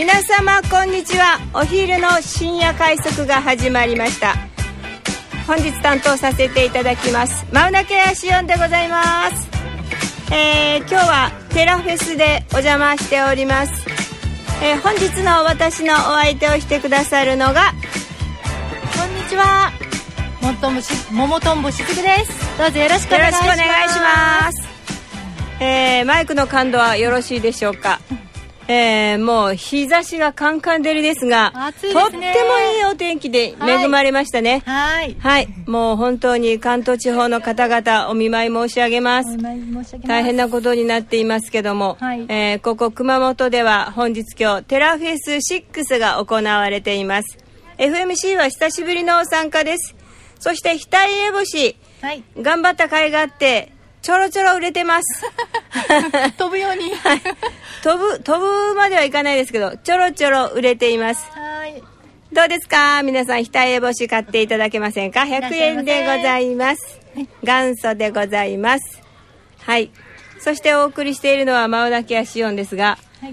皆様こんにちは。お昼の深夜快速が始まりました。本日担当させていただきますマウナケアシオンでございます。今日はテラフェスでお邪魔しております。本日の私のお相手をしてくださるのが、 こんにちは、桃とんぼしずくです。どうぞよろしくお願いします。 ます。マイクの感度はよろしいでしょうか。もう日差しがカンカン照りですが、 暑いですね。 とってもいいお天気で恵まれましたね。 はい、 はい、もう本当に関東地方の方々お見舞い申し上げます。大変なことになっていますけども、はい、ここ熊本では本日今日テラフェス6が行われています。 FMC は久しぶりの参加です。そして額烏帽子、はい、頑張った甲斐があってちょろちょろ売れてます飛ぶように、 はい、飛ぶまではいかないですけどちょろちょろ売れています。 はい、 どうですか皆さん、額烏帽子買っていただけませんか。100円でございます。元祖でございます。はい、そしてお送りしているのはマウナケアシオンですが、はい、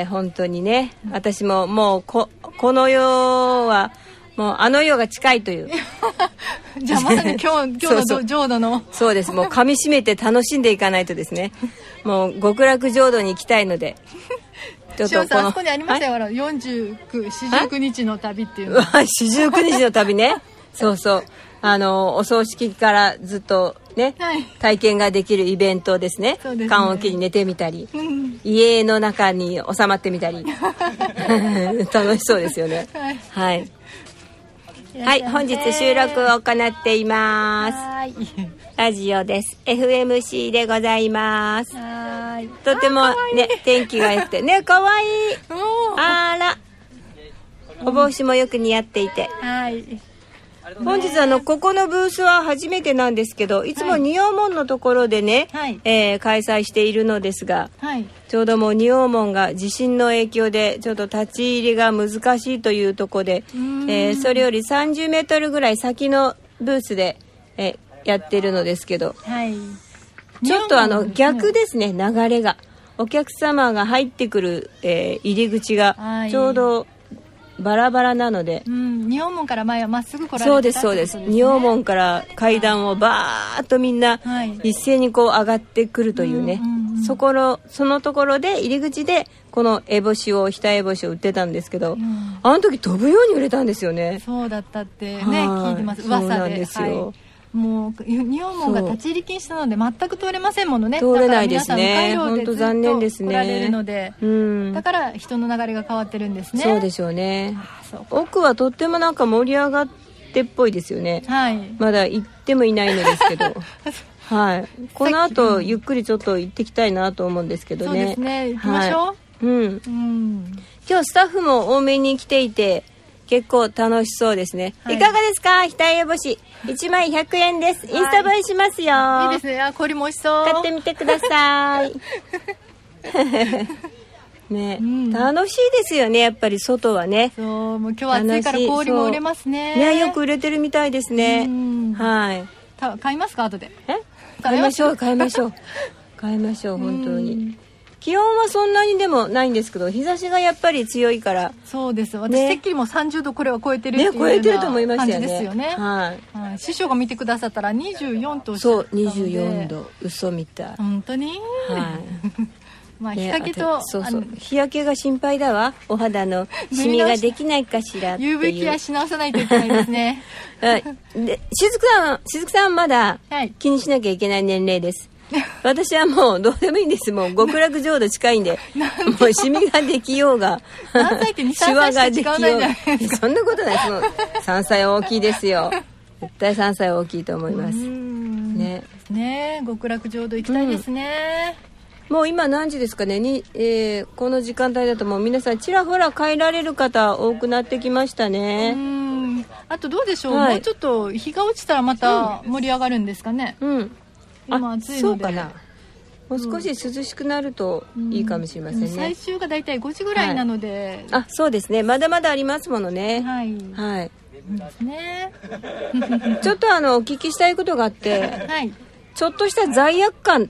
本当にね、私ももうこの世はもうあの世が近いというじゃあまさに今日の浄土のそうです。もう噛み締めて楽しんでいかないとですねもう極楽浄土に行きたいのでちょっとあそこにありましたよ、はい、49日の旅っていうの 49日の旅ねそうそう、お葬式からずっとね、はい、体験ができるイベントですね。棺桶に寝てみたり、家の中に収まってみたり楽しそうですよね。はい、はいはい、本日収録を行っています。はい、ラジオです。 FMC でございます。はい、とてもね天気が良くてね、かわいい。あら、お帽子もよく似合っていて、はい、本日ここのブースは初めてなんですけど、いつも仁王門のところでね、はい、開催しているのですが、はい、ちょうどもう仁王門が地震の影響でちょっと立ち入りが難しいというところで、それより30メートルぐらい先のブースで、やってるのですけど、はい、ちょっと逆ですね、流れが。お客様が入ってくる、入り口がちょうどバラバラなので、 仁王門から前はまっすぐ来られてたそうですそうです。仁王門から階段をバーッとみんな一斉にこう上がってくるというね、そのところで入り口でこの額烏帽子を売ってたんですけど、あの時飛ぶように売れたんですよね。 そうだったってね、聞いてます。噂で。そうなんですよ。はい、もう仁王門が立ち入り禁止なので全く通れませんものね。 通れないですね。本当残念ですね。 来られるので、だから人の流れが変わってるんですね。 そうでしょうね。奥はとってもなんか盛り上がってっぽいですよね。はい。まだ行ってもいないのですけど。はい。この後ゆっくりちょっと行ってきたいなと思うんですけどね。そうですね。行きましょう。はい、今日スタッフも多めに来ていて。結構楽しそうですね。はい、いかがですか？額烏帽子1枚100円です。インスタ映えしますよ。 はい、いいですね。あ、これも美味しそう。 買ってみてください。ね、楽しいですよね。やっぱり外はね。 そう、もう今日は暑いから氷も売れますね。 ね、よく売れてるみたいですね。はい。 買いますか後で？ 買いましょう本当に。気温はそんなにでもないんですけど、日差しがやっぱり強いから。 そうです。私、てっきりも30度これは超えてるっていうような超えてると思いましたよね。 感じですよね。はい。師匠が見てくださったら24とおっしゃったので。そう、24度。嘘みたい。本当に？はい。まあ日焼けと日焼けが心配だわ。お肌のシミができないかしらっていう。 UV ケアし直さないといけないですね。 で、しずくさんまだ気にしなきゃいけない年齢です。私はもうどうでもいいんです。もう極楽浄土近いんでもうシミができようが何歳って2、3歳しか違わないじゃないですか。 そんなことない。その3歳大きいですよ。絶対3歳大きいと思いますね。 極楽浄土行きたいですね。 もう今何時ですかねこの時間帯だともう皆さんちらほら帰られる方多くなってきましたね。 あとどうでしょう、もうちょっと日が落ちたらまた盛り上がるんですかね。今暑いので。 そうかな。もう少し涼しくなるといいかもしれませんね。 最終がだいたい5時ぐらいなので、 あ、そうですね。まだまだありますものね。はいはい。 ですね。 ちょっとお聞きしたいことがあって、ちょっとした罪悪感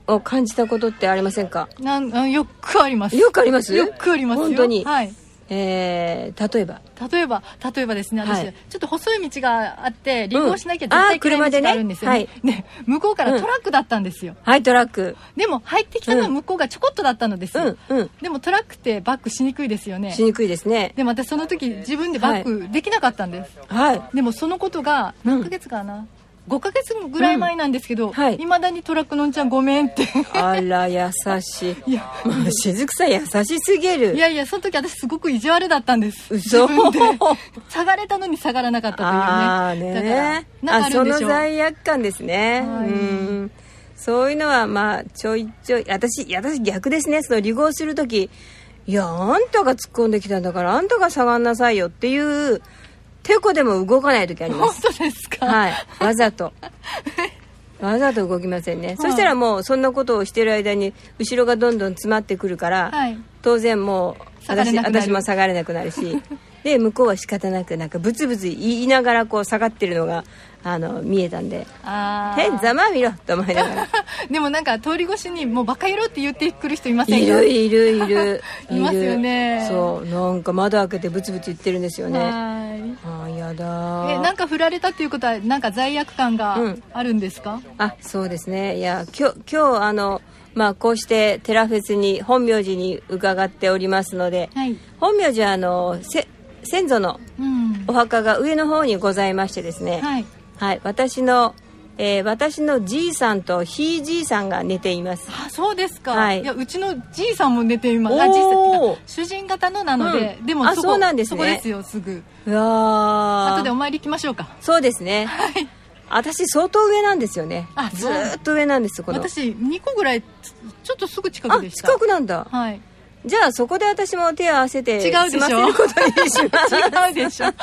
を感じたことってありませんか？ よくあります。 よくあります？ よくありますよ。 本当に。 はい。 例えばですね、私、ちょっと細い道があって離合しなきゃ絶対いけない道があるんですよね。ね、向こうからトラックだったんですよ。 はい、トラック。 でも入ってきたのは向こうがちょこっとだったのですよ。でもトラックってバックしにくいですよね。 しにくいですね。 でも私その時自分でバックできなかったんです。 はい。 でもそのことが何ヶ月かな。5ヶ月ぐらい前なんですけど、いまだにトラックのんちゃんごめんってあら優しい。いやもうしずくさん優しすぎる。 いやその時私すごく意地悪だったんです。 嘘。 下がれたのに下がらなかったというね。 ああね。その罪悪感ですね。そういうのはまあちょいちょい私逆ですね。その離合する時、いやあんたが突っ込んできたんだからあんたが下がんなさいよっていうてこでも動かない時あります。 本当ですか？ はい。わざと動きませんね。そしたらもうそんなことをしてる間に後ろがどんどん詰まってくるから、当然もう私も下がれなくなるしで向こうは仕方なくなんかブツブツ言いながらこう下がってるのが見えたんで「ざまあ見ろ」と思いながらでもなんか通り越しにもうバカ野郎って言ってくる人いませんか？ いるいますよね。 そうなんか窓開けてブツブツ言ってるんですよね。やだ。 なんか振られたっていうことはなんか罪悪感があるんですか？ そうですね。いや今日まあこうしてテラフェスに本名寺に伺っておりますので、本名寺は先祖のお墓が上の方にございましてですね、私のじいさんとひいじいさんが寝ています。 そうですか。いやうちのじいさんも寝ています。主人型のなので、でもそうなんですね。 そこですよすぐ。 後でお参り行きましょうか。 そうですね。私相当上なんですよね。ずっと上なんです。 私2個ぐらいちょっとすぐ近くでした。 近くなんだ。 はい。 じゃあそこで私も手を合わせて済ませることにします。 違うでしょ。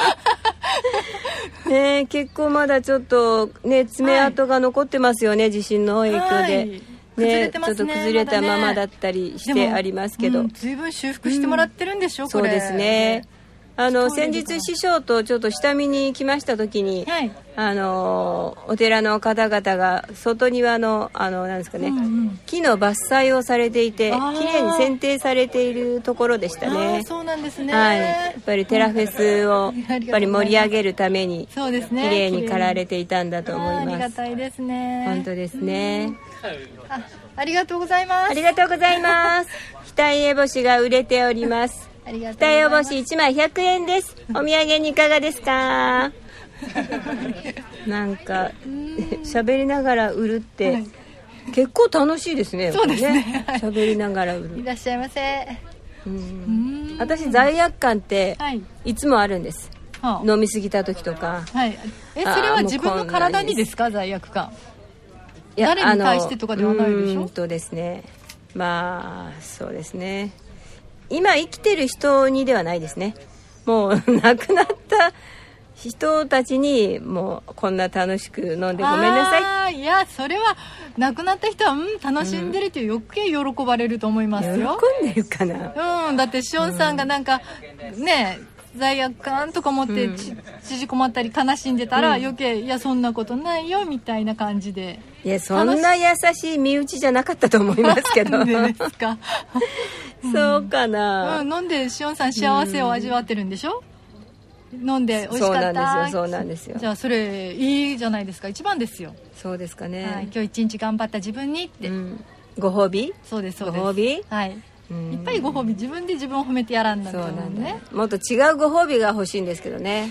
ね、結構まだちょっとね爪痕が残ってますよね、地震の影響で。ね、ちょっと崩れたままだったりしてありますけど。 随分修復してもらってるんでしょ、これ。 そうですね。先日師匠とちょっと下見に来ました時に、お寺の方々が外庭のなんですかね、木の伐採をされていてきれいに剪定されているところでしたね。 そうなんですね。 やっぱりテラフェスをやっぱり盛り上げるためにきれいに刈られていたんだと思います。 ありがたいですね。 本当ですね。 ありがとうございます。 ありがとうございます。額烏帽子が売れております。額烏帽子1枚100円です。お土産にいかがですか？なんか喋りながら売るって結構楽しいですね。 そうですね。 喋りながら売る。 いらっしゃいませ。 私罪悪感っていつもあるんです。飲み過ぎた時とか。 それは自分の体にですか？罪悪感。誰に対してとかではないでしょ？ ですね。まあそうですね。今生きてる人にではないですね。もう亡くなった人たちにもうこんな楽しく飲んでごめんなさい。 いやそれは亡くなった人は楽しんでるって余計喜ばれると思いますよ。 喜んでるかな。 だってシオンさんがなんかね罪悪感とか持って縮こまったり悲しんでたら余計いやそんなことないよみたいな感じで。 いやそんな優しい身内じゃなかったと思いますけど。 ですか。 そうかな。 飲んでシオンさん幸せを味わってるんでしょ？飲んで美味しかった。 そうなんですよ。 じゃあそれいいじゃないですか。一番ですよ。 そうですかね。 今日一日頑張った自分にって。 ご褒美？ そうですそうです。 ご褒美？ はい。いっぱいご褒美自分で自分を褒めてやらんだと思うね。 もっと違うご褒美が欲しいんですけどね。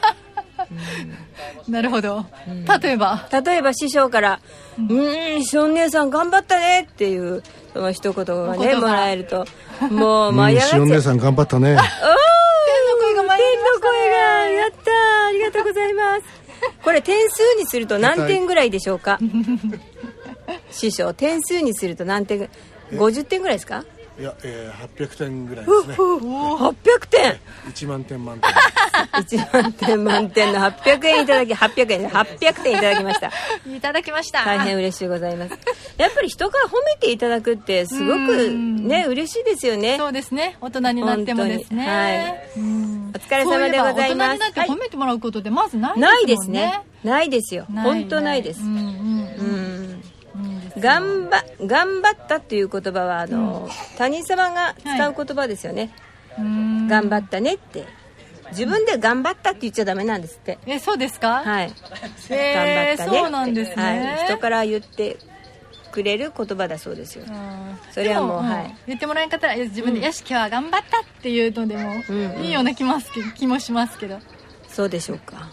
なるほど。例えば師匠からしおん姉さん頑張ったねっていうその一言がねもらえるともう舞い上がっちゃう。 しおん姉さん頑張ったね。 天の声が舞い上がりましたね。天の声がやった。ありがとうございます。これ点数にすると何点ぐらいでしょうか？師匠点数にすると何点？50点ぐらいですか？ いや、800点ぐらいですね。 800点。 1万点満点。 1万点満点の800円いただき、800点いただきました。 いただきました。 大変嬉しいございます。やっぱり人から褒めていただくってすごくね嬉しいですよね。 そうですね。大人になってもですね。 はい。お疲れ様でございます。 大人になって褒めてもらうことってまずないですもんね。 ないですね。ないですよ。本当ないです。 頑張ったっていう言葉は他人様が使う言葉ですよね、頑張ったねって。自分で頑張ったって言っちゃダメなんですって。 そうですか？ はい、頑張ったねって、 そうなんですね、 はい、人から言ってくれる言葉だそうですよ。それはもう、はい、 言ってもらえんかったら自分で、よし今日は頑張ったっていうのでもいいような気もしますけど。 そうでしょうか。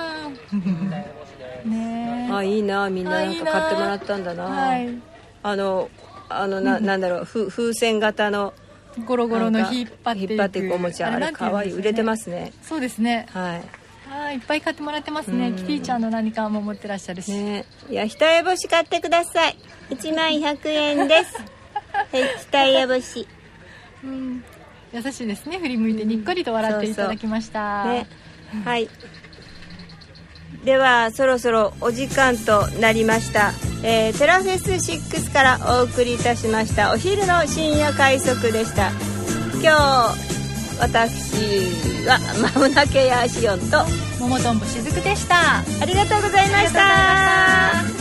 ね、 いいな、みんななんか買ってもらったんだな。はい、なんだろう、風船型のゴロゴロの引っ張っていくおもちゃ、あれ可愛い、売れてますね。 そうですね、 はい、 いっぱい買ってもらってますね。キティちゃんの何かも持ってらっしゃるし、 ね、いや、一重干買ってください。1万100円です。一重干、 優しいですね。振り向いてにっこりと笑っていただきました。 ね、はい、ではそろそろお時間となりました。テラフェス6からお送りいたしましたお昼の深夜快速でした。今日私はマウナケヤシオンと桃とんぼしずくでした。 ありがとうございました。